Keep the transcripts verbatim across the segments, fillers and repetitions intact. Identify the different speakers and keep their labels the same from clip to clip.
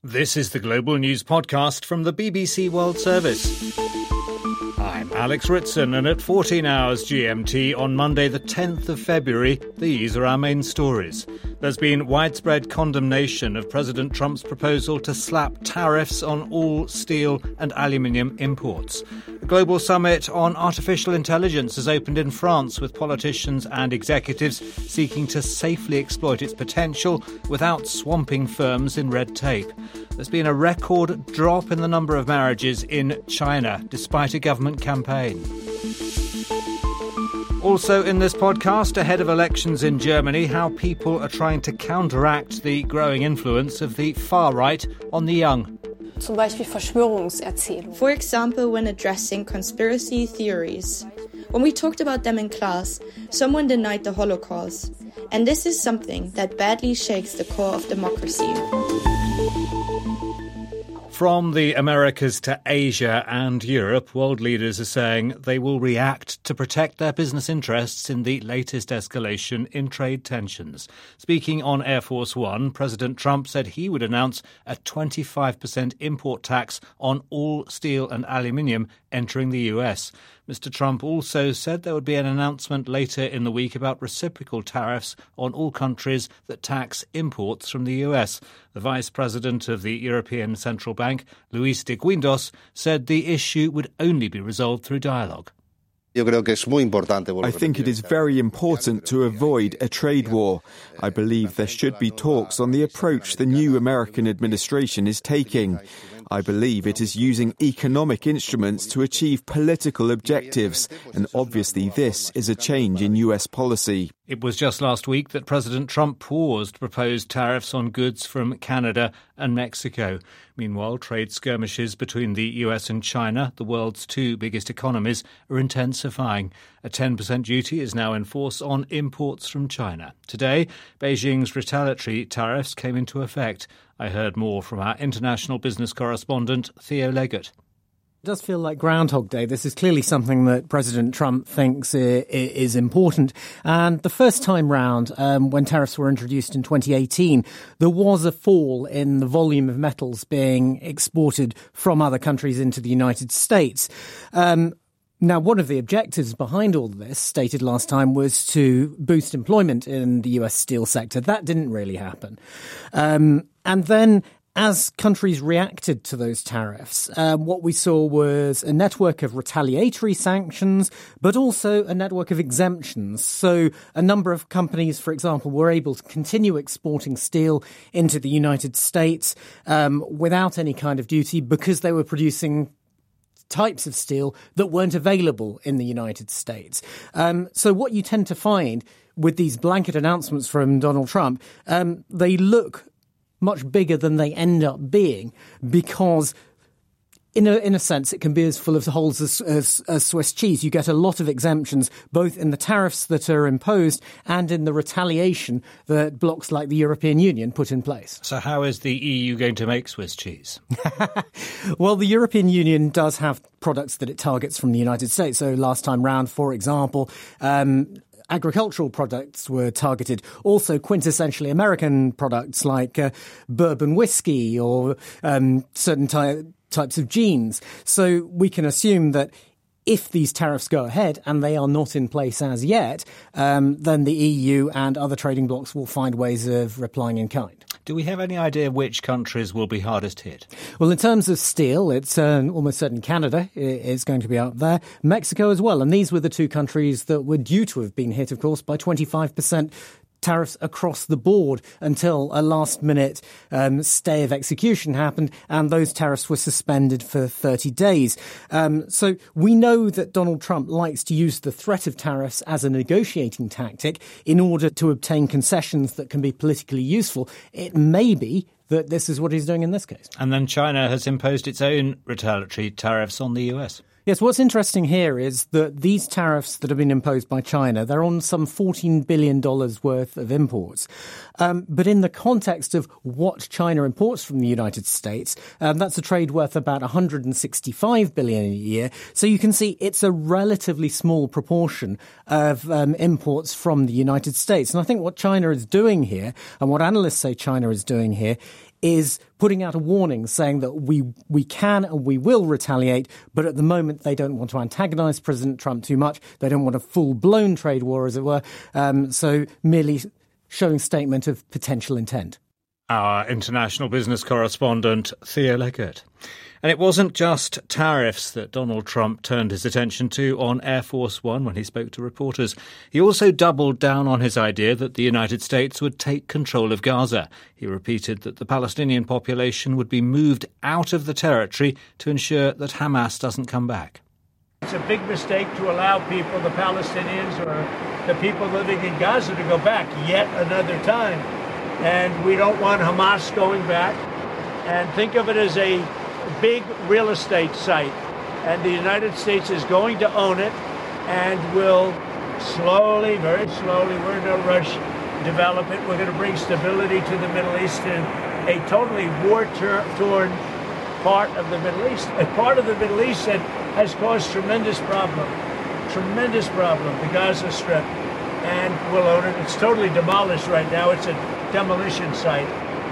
Speaker 1: This is the Global News Podcast from the B B C World Service. I'm Alex Ritson, and at fourteen hours G M T on Monday the tenth of February, these are our main stories. There's been widespread condemnation of President Trump's proposal to slap tariffs on all steel and aluminium imports. A global summit on artificial intelligence has opened in France with politicians and executives seeking to safely exploit its potential without swamping firms in red tape. There's been a record drop in the number of marriages in China, despite a government campaign. Also in this podcast, ahead of elections in Germany, how people are trying to counteract the growing influence of the far right on the young.
Speaker 2: For example, when addressing conspiracy theories. When we talked about them in class, someone denied the Holocaust. And this is something that badly shakes the core of democracy.
Speaker 1: From the Americas to Asia and Europe, world leaders are saying they will react to protect their business interests in the latest escalation in trade tensions. Speaking on Air Force One, President Trump said he would announce a twenty-five percent import tax on all steel and aluminium entering the U S. Mister Trump also said there would be an announcement later in the week about reciprocal tariffs on all countries that tax imports from the U S. The Vice President of the European Central Bank, Luis de Guindos, said the issue would only be resolved through dialogue.
Speaker 3: I think it is very important to avoid a trade war. I believe there should be talks on the approach the new American administration is taking. I believe it is using economic instruments to achieve political objectives, and obviously this is a change in U S policy.
Speaker 1: It was just last week that President Trump paused proposed tariffs on goods from Canada and Mexico. Meanwhile, trade skirmishes between the U S and China, the world's two biggest economies, are intensifying. A ten percent duty is now in force on imports from China. Today, Beijing's retaliatory tariffs came into effect. I heard more from our international business correspondent, Theo Leggett.
Speaker 4: It does feel like Groundhog Day. This is clearly something that President Trump thinks is important. And the first time round, um, when tariffs were introduced in twenty eighteen, there was a fall in the volume of metals being exported from other countries into the United States. Um, Now, one of the objectives behind all this, stated last time, was to boost employment in the U S steel sector. That didn't really happen. Um, and then as countries reacted to those tariffs, um, what we saw was a network of retaliatory sanctions, but also a network of exemptions. So a number of companies, for example, were able to continue exporting steel into the United States um, without any kind of duty because they were producing types of steel that weren't available in the United States. Um, so what you tend to find with these blanket announcements from Donald Trump, um, they look much bigger than they end up being because in a, in a sense, it can be as full of holes as, as, as Swiss cheese. You get a lot of exemptions, both in the tariffs that are imposed and in the retaliation that blocs like the European Union put in place.
Speaker 1: So how is the E U going to make Swiss cheese?
Speaker 4: Well, the European Union does have products that it targets from the United States. So last time round, for example, um, agricultural products were targeted. Also quintessentially American products like uh, bourbon whiskey or um, certain types types of jeans. So we can assume that if these tariffs go ahead, and they are not in place as yet, um, then the E U and other trading blocs will find ways of replying in kind.
Speaker 1: Do we have any idea which countries will be hardest hit?
Speaker 4: Well, in terms of steel, it's uh, almost certain Canada is going to be up there. Mexico as well. And these were the two countries that were due to have been hit, of course, by twenty-five percent tariffs across the board until a last-minute um, stay of execution happened, and those tariffs were suspended for thirty days. Um, so we know that Donald Trump likes to use the threat of tariffs as a negotiating tactic in order to obtain concessions that can be politically useful. It may be that this is what he's doing in this case.
Speaker 1: And then China has imposed its own retaliatory tariffs on the U S.
Speaker 4: Yes, what's interesting here is that these tariffs that have been imposed by China, they're on some fourteen billion dollars worth of imports. Um, but in the context of what China imports from the United States, um, that's a trade worth about one hundred sixty-five billion dollars a year. So you can see it's a relatively small proportion of um, imports from the United States. And I think what China is doing here, and what analysts say China is doing here, is putting out a warning saying that we we can and we will retaliate, but at the moment they don't want to antagonize President Trump too much. They don't want a full-blown trade war, as it were. Um, so merely showing statement of potential intent.
Speaker 1: Our international business correspondent, Theo Leggett. And it wasn't just tariffs that Donald Trump turned his attention to on Air Force One when he spoke to reporters. He also doubled down on his idea that the United States would take control of Gaza. He repeated that the Palestinian population would be moved out of the territory to ensure that Hamas doesn't come back.
Speaker 5: It's a big mistake to allow people, the Palestinians or the people living in Gaza, to go back yet another time. And we don't want Hamas going back. And think of it as a big real estate site, and the United States is going to own it and will slowly, very slowly, we're in no rush, develop it. We're going to bring stability to the Middle East in a totally war-torn part of the Middle East, a part of the Middle East that has caused tremendous problem, tremendous problem, the Gaza Strip, and we'll own it. It's totally demolished right now. It's a demolition site.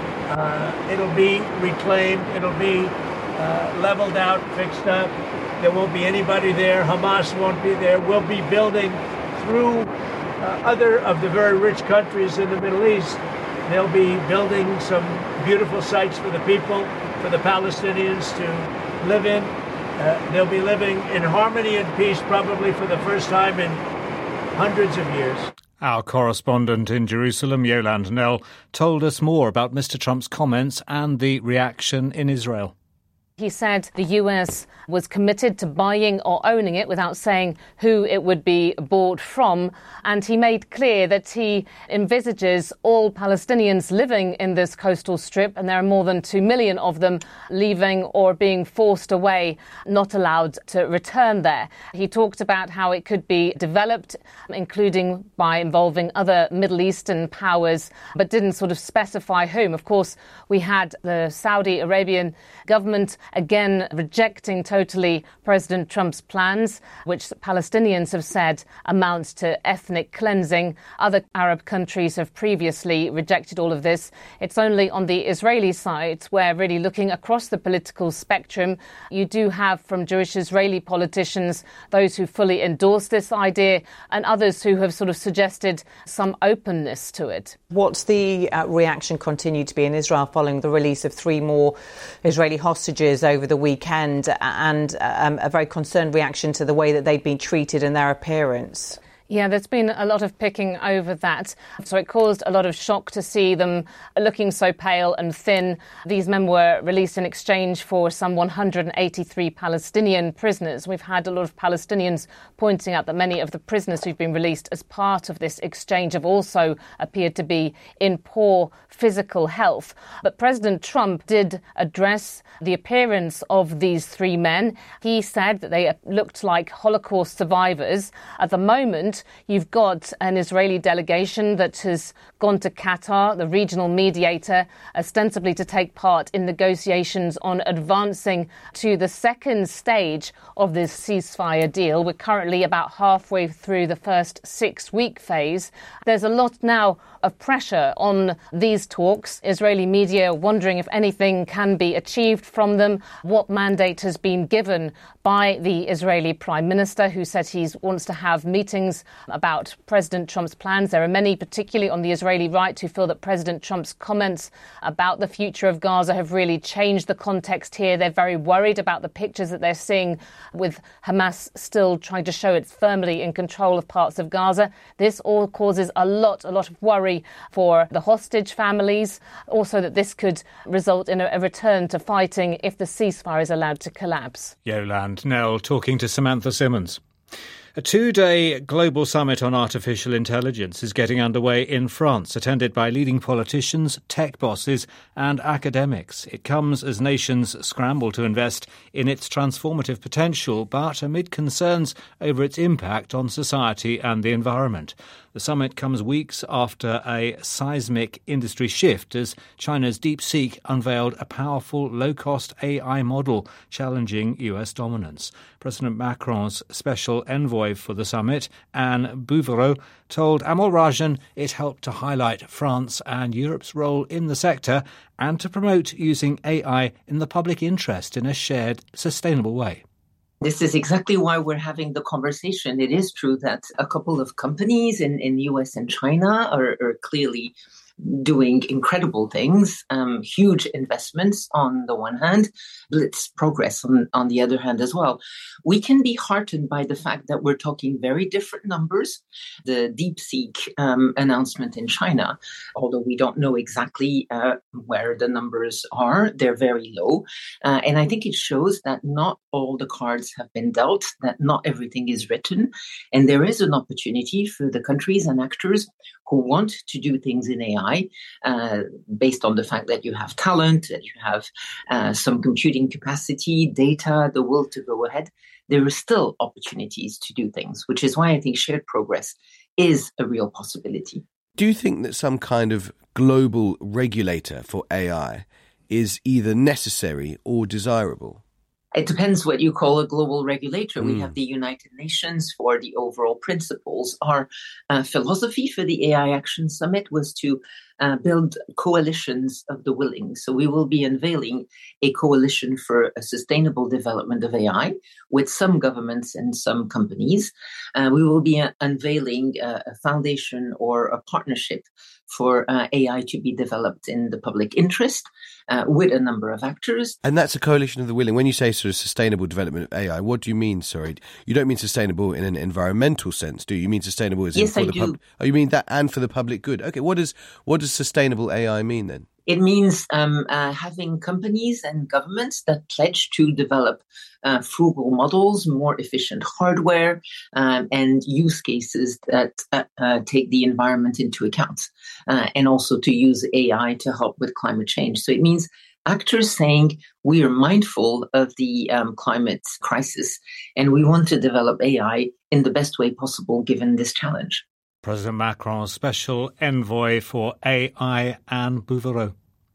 Speaker 5: Uh, it'll be reclaimed. It'll be Uh, leveled out, fixed up. There won't be anybody there. Hamas won't be there. We'll be building through uh, other of the very rich countries in the Middle East. They'll be building some beautiful sites for the people, for the Palestinians to live in. Uh, they'll be living in harmony and peace probably for the first time in hundreds of years.
Speaker 1: Our correspondent in Jerusalem, Yolande Knell, told us more about Mister Trump's comments and the reaction in Israel.
Speaker 6: He said the U S was committed to buying or owning it without saying who it would be bought from. And he made clear that he envisages all Palestinians living in this coastal strip, and there are more than two million of them, leaving or being forced away, not allowed to return there. He talked about how it could be developed, including by involving other Middle Eastern powers, but didn't sort of specify whom. Of course, we had the Saudi Arabian government again rejecting totally President Trump's plans, which Palestinians have said amounts to ethnic cleansing. Other Arab countries have previously rejected all of this. It's only on the Israeli side where, really looking across the political spectrum, you do have from Jewish Israeli politicians those who fully endorse this idea and others who have sort of suggested some openness to it.
Speaker 7: What's the uh, reaction continued to be in Israel following the release of three more Israeli hostages over the weekend and um, a very concerned reaction to the way that they've been treated and their appearance?
Speaker 6: Yeah, there's been a lot of picking over that. So it caused a lot of shock to see them looking so pale and thin. These men were released in exchange for some one hundred eighty-three Palestinian prisoners. We've had a lot of Palestinians pointing out that many of the prisoners who've been released as part of this exchange have also appeared to be in poor physical health. But President Trump did address the appearance of these three men. He said that they looked like Holocaust survivors. At the moment, you've got an Israeli delegation that has gone to Qatar, the regional mediator, ostensibly to take part in negotiations on advancing to the second stage of this ceasefire deal. We're currently about halfway through the first six-week phase. There's a lot now of pressure on these talks. Israeli media wondering if anything can be achieved from them. What mandate has been given by the Israeli Prime Minister, who said he wants to have meetings about President Trump's plans. There are many, particularly on the Israeli right, who feel that President Trump's comments about the future of Gaza have really changed the context here. They're very worried about the pictures that they're seeing with Hamas still trying to show it's firmly in control of parts of Gaza. This all causes a lot, a lot of worry for the hostage families. Also that this could result in a, a return to fighting if the ceasefire is allowed to collapse.
Speaker 1: Yolande Knell talking to Samantha Simmons. A two-day global summit on artificial intelligence is getting underway in France, attended by leading politicians, tech bosses and academics. It comes as nations scramble to invest in its transformative potential, but amid concerns over its impact on society and the environment. The summit comes weeks after a seismic industry shift as China's DeepSeek unveiled a powerful, low-cost A I model challenging U S dominance. President Macron's special envoy for the summit, Anne Bouvereau, told Amal Rajan it helped to highlight France and Europe's role in the sector and to promote using A I in the public interest in a shared, sustainable way.
Speaker 8: This is exactly why we're having the conversation. It is true that a couple of companies in, in U S and China are, are clearly doing incredible things, um, huge investments on the one hand, blitz progress on, on the other hand as well. We can be heartened by the fact that we're talking very different numbers. The DeepSeek um, announcement in China, although we don't know exactly uh, where the numbers are, they're very low. Uh, and I think it shows that not all the cards have been dealt, that not everything is written. And there is an opportunity for the countries and actors who want to do things in A I, uh, based on the fact that you have talent, that you have uh, some computing capacity, data, the will to go ahead. There are still opportunities to do things, which is why I think shared progress is a real possibility.
Speaker 9: Do you think that some kind of global regulator for A I is either necessary or desirable?
Speaker 8: It depends what you call a global regulator. Mm. We have the United Nations for the overall principles. Our uh, philosophy for the A I Action Summit was to uh, build coalitions of the willing. So we will be unveiling a coalition for a sustainable development of A I with some governments and some companies. Uh, we will be uh, unveiling uh, a foundation or a partnership for uh, A I to be developed in the public interest uh, with a number of actors.
Speaker 9: And that's a coalition of the willing. When you say sort of sustainable development of A I, what do you mean, sorry? You don't mean sustainable in an environmental sense, do you? You mean sustainable as in
Speaker 8: yes,
Speaker 9: for
Speaker 8: I
Speaker 9: the
Speaker 8: do.
Speaker 9: public? Oh, you mean that and for the public good. Okay, what does what does sustainable A I mean then?
Speaker 8: It means um, uh, having companies and governments that pledge to develop uh, frugal models, more efficient hardware, um, and use cases that uh, uh, take the environment into account, uh, and also to use A I to help with climate change. So it means actors saying we are mindful of the um, climate crisis and we want to develop A I in the best way possible given this challenge.
Speaker 1: President Macron's special envoy for A I, Anne Bouvereau.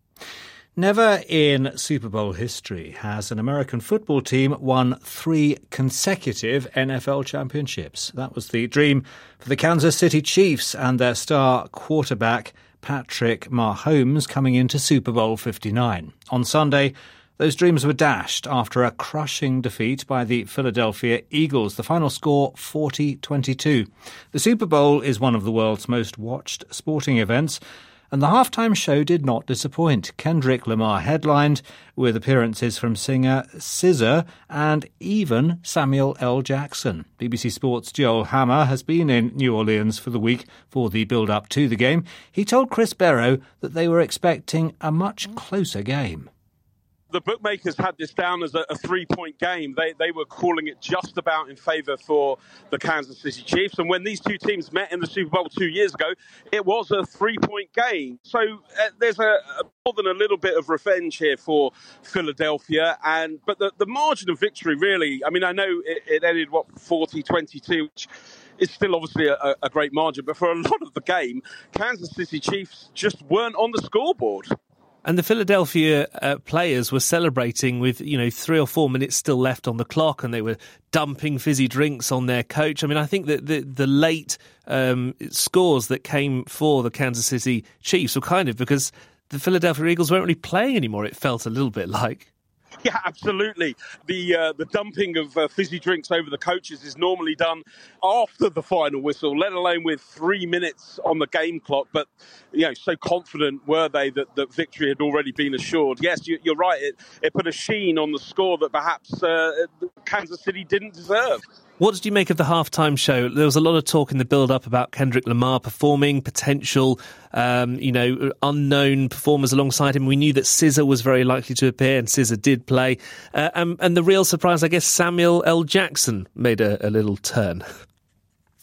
Speaker 1: Never in Super Bowl history has an American football team won three consecutive N F L championships. That was the dream for the Kansas City Chiefs and their star quarterback Patrick Mahomes coming into Super Bowl fifty-nine. On Sunday, those dreams were dashed after a crushing defeat by the Philadelphia Eagles. The final score, forty twenty-two. The Super Bowl is one of the world's most watched sporting events, and the halftime show did not disappoint. Kendrick Lamar headlined with appearances from singer S Z A and even Samuel L. Jackson. B B C Sports' Joel Hammer has been in New Orleans for the week for the build-up to the game. He told Chris Barrow that they were expecting a much closer game.
Speaker 10: The bookmakers had this down as a, a three-point game. They they were calling it just about in favour for the Kansas City Chiefs. And when these two teams met in the Super Bowl two years ago, it was a three-point game. So uh, there's a, a more than a little bit of revenge here for Philadelphia. And but the, the margin of victory, really, I mean, I know it, it ended, what, forty twenty-two, which is still obviously a, a great margin. But for a lot of the game, Kansas City Chiefs just weren't on the scoreboard.
Speaker 11: And the Philadelphia uh, players were celebrating with, you know, three or four minutes still left on the clock, and they were dumping fizzy drinks on their coach. I mean, I think that the, the late um, scores that came for the Kansas City Chiefs were kind of because the Philadelphia Eagles weren't really playing anymore, it felt a little bit like.
Speaker 10: Yeah, absolutely. The uh, the dumping of uh, fizzy drinks over the coaches is normally done after the final whistle, let alone with three minutes on the game clock. But, you know, so confident were they that, that victory had already been assured. Yes, you, you're right. It, it put a sheen on the score that perhaps uh, Kansas City didn't deserve.
Speaker 11: What did you make of the halftime show? There was a lot of talk in the build-up about Kendrick Lamar performing, potential, um, you know, unknown performers alongside him. We knew that S Z A was very likely to appear, and S Z A did play. Uh, and, and the real surprise, I guess, Samuel L. Jackson made a, a little turn.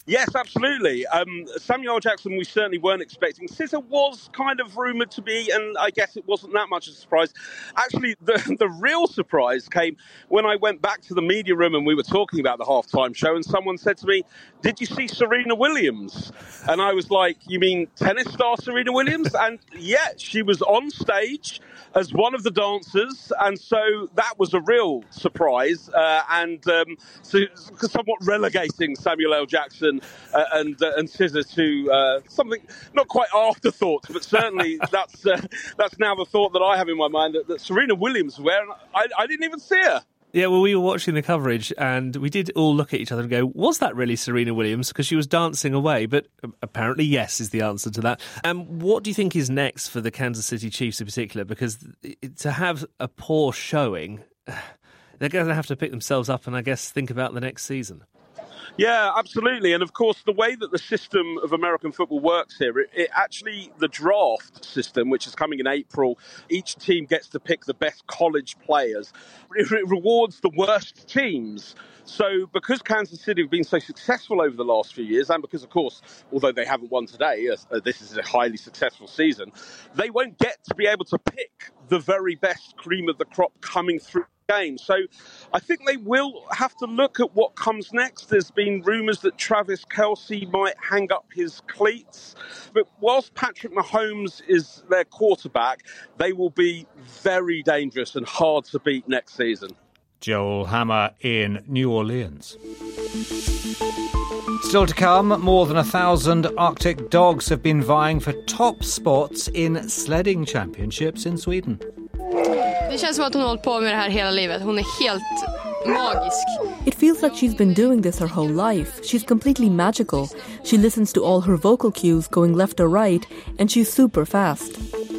Speaker 10: Yes, absolutely. Um, Samuel L. Jackson, we certainly weren't expecting. S Z A was kind of rumoured to be, and I guess it wasn't that much of a surprise. Actually, the, the real surprise came when I went back to the media room and we were talking about the halftime show, and someone said to me, "Did you see Serena Williams?" And I was like, "You mean tennis star Serena Williams?" And yeah, she was on stage as one of the dancers, and so that was a real surprise, uh, and um, so somewhat relegating Samuel L. Jackson uh, and uh, and S Z A to uh, something not quite afterthoughts, but certainly that's uh, that's now the thought that I have in my mind, that, that Serena Williams was there, and I, I didn't even see her.
Speaker 11: Yeah, well, we were watching the coverage and we did all look at each other and go, was that really Serena Williams? Because she was dancing away. But apparently, yes, is the answer to that. And um, what do you think is next for the Kansas City Chiefs in particular? Because to have a poor showing, they're going to have to pick themselves up and, I guess, think about the next season.
Speaker 10: Yeah, absolutely. And of course, the way that the system of American football works here, it, it actually, the draft system, which is coming in April, each team gets to pick the best college players. It, it rewards the worst teams. So because Kansas City have been so successful over the last few years, and because, of course, although they haven't won today, uh, this is a highly successful season, they won't get to be able to pick the very best cream of the crop coming through game. So I think they will have to look at what comes next. There's been rumours that Travis Kelce might hang up his cleats. But whilst Patrick Mahomes is their quarterback, they will be very dangerous and hard to beat next season.
Speaker 1: Joel Hammer in New Orleans. Still to come, more than a thousand Arctic dogs have been vying for top spots in sledding championships in Sweden.
Speaker 12: Det känns som att hon har hållit på med det här hela livet. Hon är helt magisk.
Speaker 13: It feels like she's been doing this her whole life. She's completely magical. She listens to all her vocal cues going left or right, and she's super fast.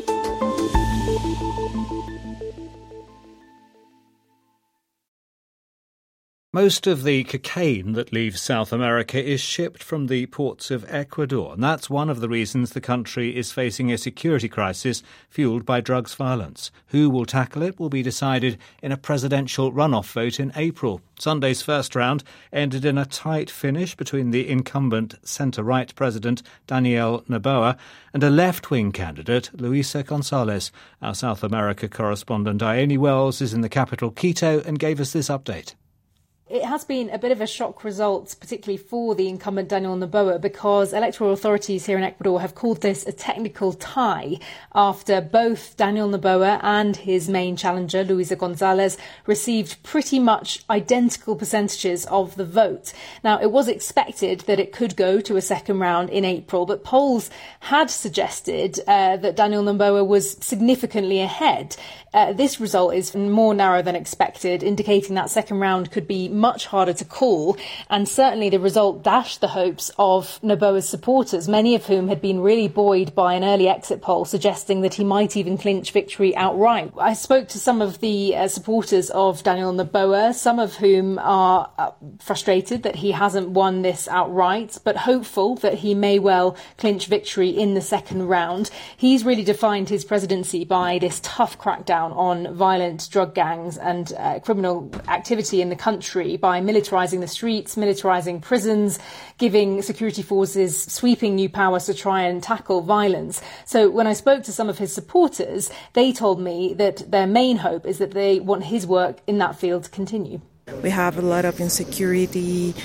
Speaker 1: Most of the cocaine that leaves South America is shipped from the ports of Ecuador, and that's one of the reasons the country is facing a security crisis fueled by drugs violence. Who will tackle it will be decided in a presidential runoff vote in April. Sunday's first round ended in a tight finish between the incumbent centre-right president Daniel Noboa and a left-wing candidate, Luisa González. Our South America correspondent Diane Wells is in the capital, Quito, and gave us this update.
Speaker 14: It has been a bit of a shock result, particularly for the incumbent Daniel Noboa, because electoral authorities here in Ecuador have called this a technical tie after both Daniel Noboa and his main challenger, Luisa González, received pretty much identical percentages of the vote. Now, it was expected that it could go to a second round in April, but polls had suggested uh, that Daniel Noboa was significantly ahead. Uh, this result is more narrow than expected, indicating that second round could be much harder to call, and certainly the result dashed the hopes of Noboa's supporters, many of whom had been really buoyed by an early exit poll suggesting that he might even clinch victory outright. I spoke to some of the uh, supporters of Daniel Noboa, some of whom are uh, frustrated that he hasn't won this outright, but hopeful that he may well clinch victory in the second round. He's really defined his presidency by this tough crackdown on violent drug gangs and uh, criminal activity in the country, by militarising the streets, militarising prisons, giving security forces sweeping new powers to try and tackle violence. So when I spoke to some of his supporters, they told me that their main hope is that they want his work in that field to continue.
Speaker 15: We have a lot of insecurity.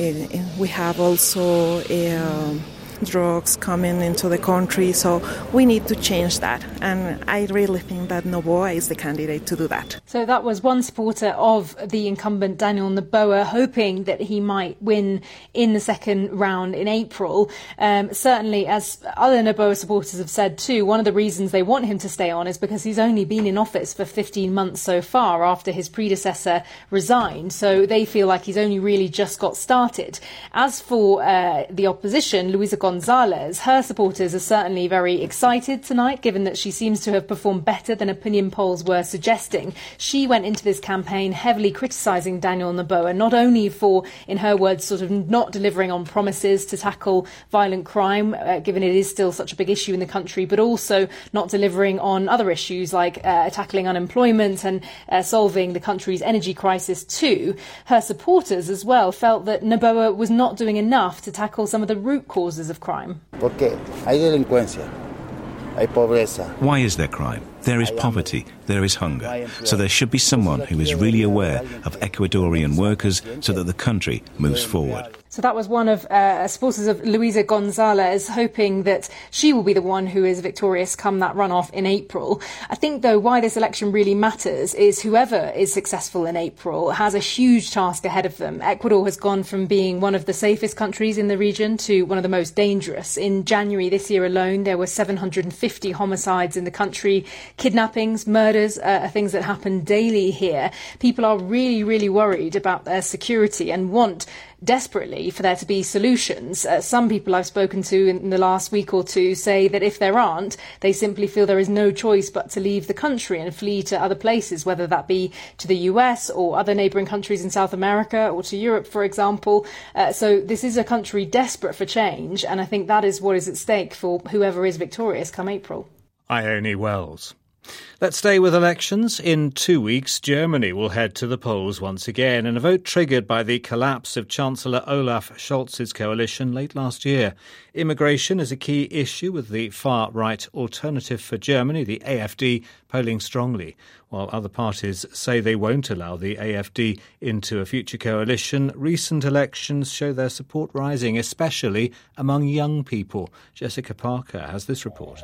Speaker 15: We have also um, drugs coming into the country, so we need to change that. And I really think that Noboa is the candidate to do that.
Speaker 14: So that was one supporter of the incumbent Daniel Noboa, hoping that he might win in the second round in April. Um, certainly, as other Noboa supporters have said too, one of the reasons they want him to stay on is because he's only been in office for fifteen months so far after his predecessor resigned. So they feel like he's only really just got started. As for uh, the opposition, Luisa González Gonzalez. Her supporters are certainly very excited tonight, given that she seems to have performed better than opinion polls were suggesting. She went into this campaign heavily criticising Daniel Noboa, not only for, in her words, sort of not delivering on promises to tackle violent crime, uh, given it is still such a big issue in the country, but also not delivering on other issues like uh, tackling unemployment and uh, solving the country's energy crisis too. Her supporters as well felt that Noboa was not doing enough to tackle some of the root causes of crime.
Speaker 16: Porque hay delincuencia, hay pobreza.
Speaker 17: Why is there crime? There is poverty, there is hunger. So there should be someone who is really aware of Ecuadorian workers so that the country moves forward.
Speaker 14: So that was one of uh, supporters of Luisa Gonzalez, hoping that she will be the one who is victorious come that runoff in April. I think, though, why this election really matters is whoever is successful in April has a huge task ahead of them. Ecuador has gone from being one of the safest countries in the region to one of the most dangerous. In January this year alone, there were seven hundred fifty homicides in the country. Kidnappings, murders uh, are things that happen daily here. People are really, really worried about their security and want desperately for there to be solutions. Uh, some people I've spoken to in the last week or two say that if there aren't, they simply feel there is no choice but to leave the country and flee to other places, whether that be to the U S or other neighbouring countries in South America or to Europe, for example. Uh, so this is a country desperate for change, and I think that is what is at stake for whoever is victorious come April.
Speaker 1: Ione Wells. Let's stay with elections. In two weeks, Germany will head to the polls once again in a vote triggered by the collapse of Chancellor Olaf Scholz's coalition late last year. Immigration is a key issue, with the far-right Alternative for Germany, the A F D, polling strongly, while other parties say they won't allow the A F D into a future coalition. Recent elections show their support rising, especially among young people. Jessica Parker has this report.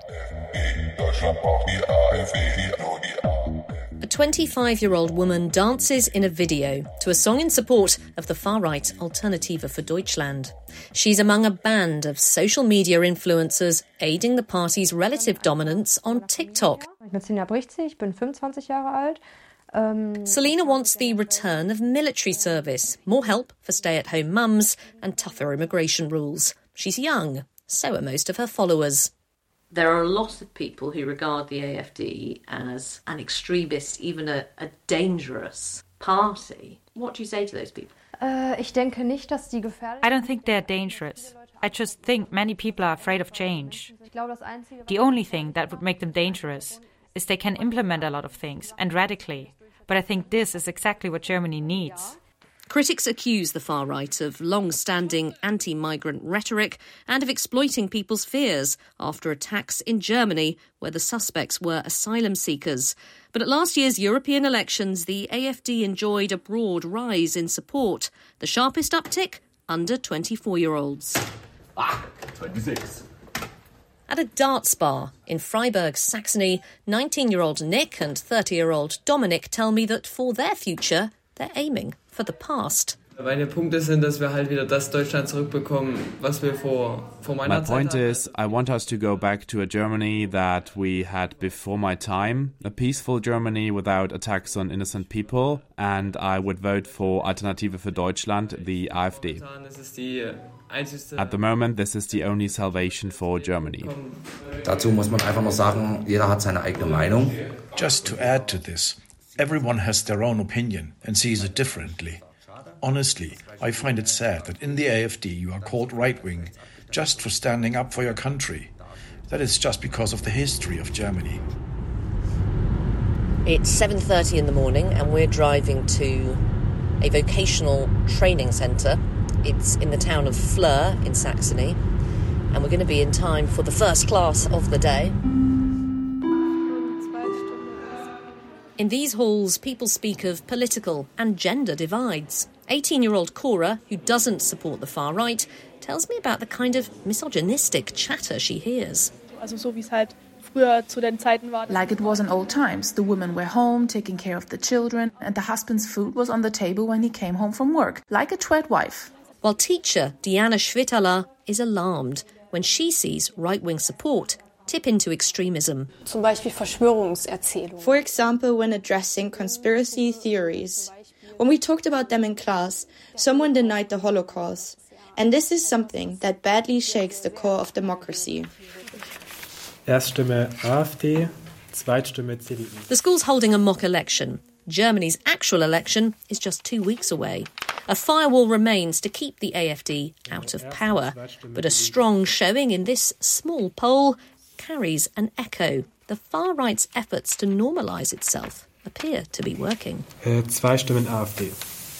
Speaker 18: A twenty-five-year-old woman dances in a video to a song in support of the far-right Alternative for Deutschland. She's among a band of social media influencers aiding the party's relative dominance on TikTok. Selena wants the return of military service, more help for stay-at-home mums, and tougher immigration rules. She's young, so are most of her followers.
Speaker 19: There are a lot of people who regard the A F D as an extremist, even a, a dangerous party. What do you say to those people?
Speaker 20: I don't think they're dangerous. I just think many people are afraid of change. The only thing that would make them dangerous is they can implement a lot of things, and radically. But I think this is exactly what Germany needs.
Speaker 18: Critics accuse the far right of long-standing anti-migrant rhetoric and of exploiting people's fears after attacks in Germany where the suspects were asylum seekers. But at last year's European elections, the A F D enjoyed a broad rise in support, the sharpest uptick under twenty-four-year-olds.
Speaker 21: Ah, twenty-six.
Speaker 18: At a darts bar in Freiburg, Saxony, nineteen-year-old Nick and thirty-year-old Dominic tell me that for their future, they're aiming for the past.
Speaker 22: Meine Punkte sind, dass wir halt wieder das Deutschland zurückbekommen, was wir vor, vor meiner Zeit hatten.
Speaker 23: My point is, I want us to go back to a Germany that we had before my time, a peaceful Germany without attacks on innocent people, and I would vote for Alternative für Deutschland, the A F D. At the moment, this is the only salvation for Germany.
Speaker 24: Dazu muss man einfach noch sagen, jeder hat seine eigene Meinung.
Speaker 25: Just to add to this, everyone has their own opinion and sees it differently. Honestly, I find it sad that in the A F D you are called right-wing just for standing up for your country. That is just because of the history of Germany.
Speaker 18: It's seven thirty in the morning and we're driving to a vocational training centre. It's in the town of Fleur in Saxony, and we're going to be in time for the first class of the day. In these halls, people speak of political and gender divides. eighteen-year-old Cora, who doesn't support the far right, tells me about the kind of misogynistic chatter she hears.
Speaker 26: Like it was in old times. The women were home, taking care of the children, and the husband's food was on the table when he came home from work, like a trad wife.
Speaker 18: While teacher Diana Schwitala is alarmed when she sees right-wing support tip into extremism.
Speaker 2: For example, when addressing conspiracy theories. When we talked about them in class, someone denied the Holocaust. And this is something that badly shakes the core of democracy.
Speaker 3: Erststimme AfD, Zweitstimme C D U.
Speaker 18: The school's holding a mock election. Germany's actual election is just two weeks away. A firewall remains to keep the A F D out of power. But a strong showing in this small poll carries an echo. The far right's efforts to normalise itself appear to be working.
Speaker 3: Äh, zwei Stimmen AfD.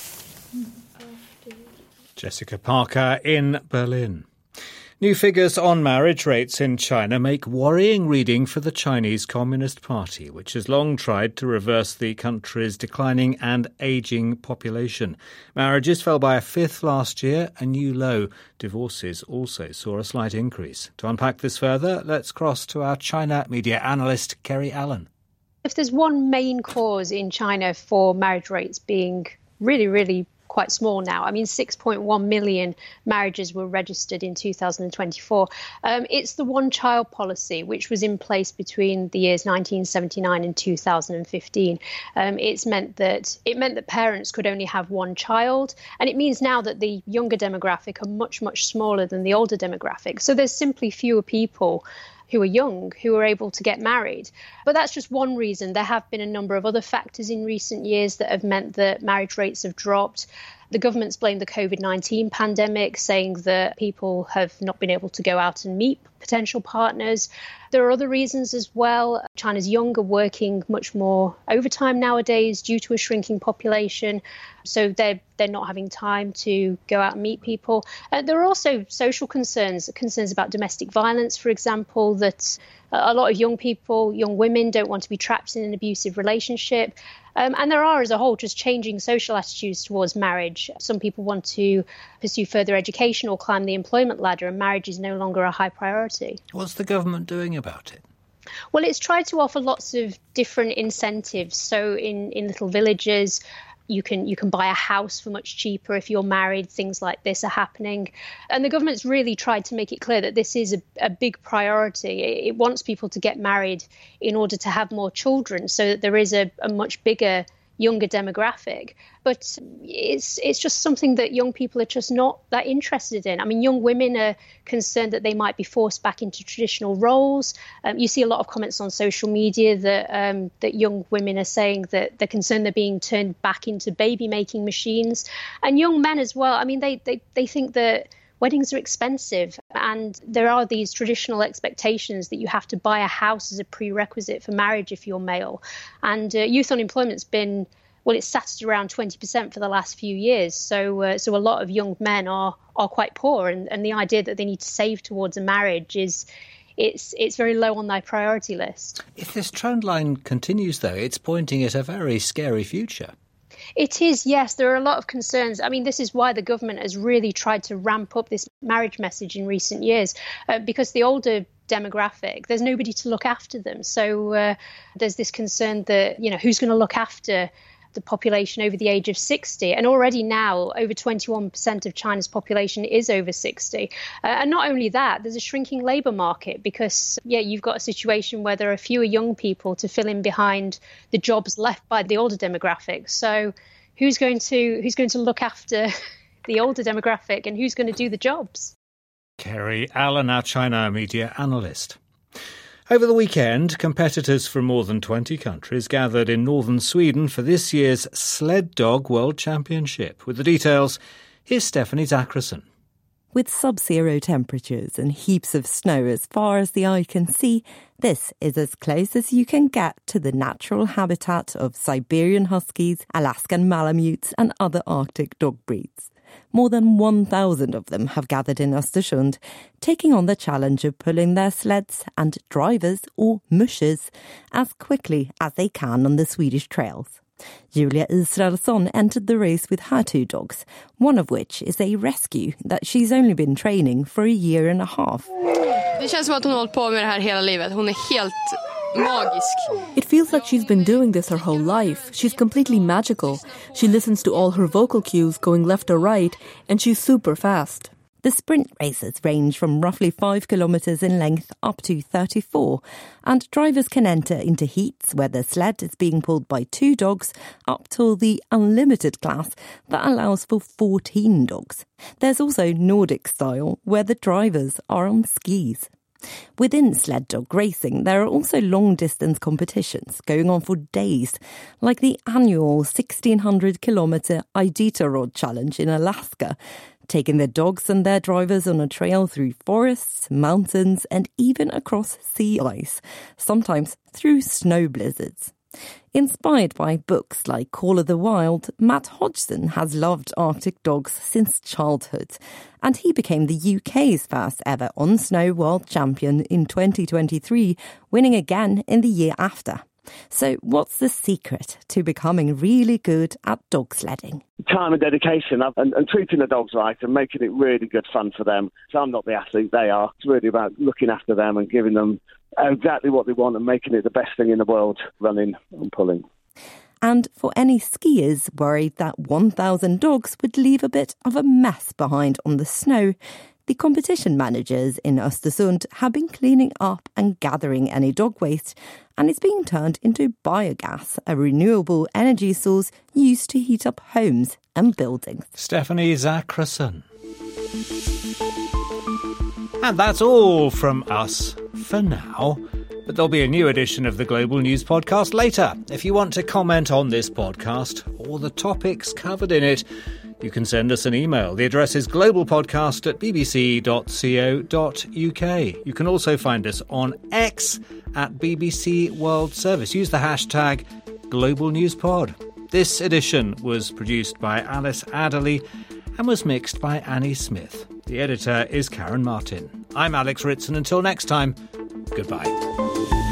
Speaker 1: Jessica Parker in Berlin. New figures on marriage rates in China make worrying reading for the Chinese Communist Party, which has long tried to reverse the country's declining and ageing population. Marriages fell by a fifth last year, a new low. Divorces also saw a slight increase. To unpack this further, let's cross to our China media analyst, Kerry Allen.
Speaker 4: If there's one main cause in China for marriage rates being really, really quite small now. I mean, six point one million marriages were registered in two thousand twenty-four. Um, it's the one-child policy, which was in place between the years nineteen seventy-nine and two thousand fifteen. Um, it's meant that it meant that parents could only have one child, and it means now that the younger demographic are much, much smaller than the older demographic. So there's simply fewer people who are young, who are able to get married. But that's just one reason. There have been a number of other factors in recent years that have meant that marriage rates have dropped. The government's blamed the covid nineteen pandemic, saying that people have not been able to go out and meet potential partners. There are other reasons as well. China's young are working much more overtime nowadays due to a shrinking population. So they're, they're not having time to go out and meet people. Uh, there are also social concerns, concerns about domestic violence, for example, that a lot of young people, young women don't want to be trapped in an abusive relationship. Um, and there are, as a whole, just changing social attitudes towards marriage. Some people want to pursue further education or climb the employment ladder, and marriage is no longer a high priority.
Speaker 1: What's the government doing about it?
Speaker 4: Well, it's tried to offer lots of different incentives. So in, in little villages, You can you can buy a house for much cheaper if you're married. Things like this are happening. And the government's really tried to make it clear that this is a, a big priority. It, it wants people to get married in order to have more children so that there is a, a much bigger, younger demographic. But it's it's just something that young people are just not that interested in. I mean, young women are concerned that they might be forced back into traditional roles. Um, you see a lot of comments on social media that um, that young women are saying that they're concerned they're being turned back into baby-making machines. And young men as well. I mean, they they, they think that weddings are expensive, and there are these traditional expectations that you have to buy a house as a prerequisite for marriage if you're male. And uh, youth unemployment's been, well, it's sat at around twenty percent for the last few years. So uh, so a lot of young men are are quite poor, and, and the idea that they need to save towards a marriage is it's it's very low on their priority list.
Speaker 1: If this trend line continues, though, it's pointing at a very scary future.
Speaker 4: It is, yes. There are a lot of concerns. I mean, this is why the government has really tried to ramp up this marriage message in recent years, uh, because the older demographic, there's nobody to look after them. So uh, there's this concern that, you know, who's going to look after the population over the age of sixty. And already now, over twenty-one percent of China's population is over sixty. Uh, and not only that, there's a shrinking labour market because, yeah, you've got a situation where there are fewer young people to fill in behind the jobs left by the older demographic. So who's going to who's going to look after the older demographic, and who's going to do the jobs?
Speaker 1: Kerry Allen, our China media analyst. Over the weekend, competitors from more than twenty countries gathered in northern Sweden for this year's Sled Dog World Championship. With the details, here's Stephanie Zachrison.
Speaker 5: With sub-zero temperatures and heaps of snow as far as the eye can see, this is as close as you can get to the natural habitat of Siberian Huskies, Alaskan Malamutes and other Arctic dog breeds. More than one thousand of them have gathered in Östersund, taking on the challenge of pulling their sleds and drivers, or mushers, as quickly as they can on the Swedish trails. Julia Israelsson entered the race with her two dogs, one of which is a rescue that she's only been training for a year and a half.
Speaker 12: Det känns som att hon har hållit på med det här hela livet. Hon är helt magisk.
Speaker 13: It feels like she's been doing this her whole life. She's completely magical. She listens to all her vocal cues going left or right, and she's super fast.
Speaker 5: The sprint races range from roughly five kilometres in length up to thirty-four, and drivers can enter into heats where the sled is being pulled by two dogs up to the unlimited class that allows for fourteen dogs. There's also Nordic style where the drivers are on skis. Within sled dog racing, there are also long-distance competitions going on for days, like the annual sixteen hundred kilometre Iditarod Challenge in Alaska, taking the dogs and their drivers on a trail through forests, mountains, and even across sea ice, sometimes through snow blizzards. Inspired by books like Call of the Wild, Matt Hodgson has loved Arctic dogs since childhood, and he became the U K's first ever on-snow world champion in twenty twenty-three, winning again in the year after. So what's the secret to becoming really good at dog sledding?
Speaker 6: Time and dedication and, and treating the dogs right and making it really good fun for them. So I'm not the athlete, they are. It's really about looking after them and giving them exactly what they want and making it the best thing in the world, running and pulling.
Speaker 5: And for any skiers worried that one thousand dogs would leave a bit of a mess behind on the snow, the competition managers in Östersund have been cleaning up and gathering any dog waste, and it's being turned into biogas, a renewable energy source used to heat up homes and buildings.
Speaker 1: Stephanie Zachrison. And that's all from us for now. But there'll be a new edition of the Global News Podcast later. If you want to comment on this podcast or the topics covered in it, you can send us an email. The address is globalpodcast at b b c dot co dot u k. You can also find us on X at B B C World Service. Use the hashtag GlobalNewsPod. This edition was produced by Alice Adderley and was mixed by Annie Smith. The editor is Karen Martin. I'm Alex Ritson. Until next time, goodbye.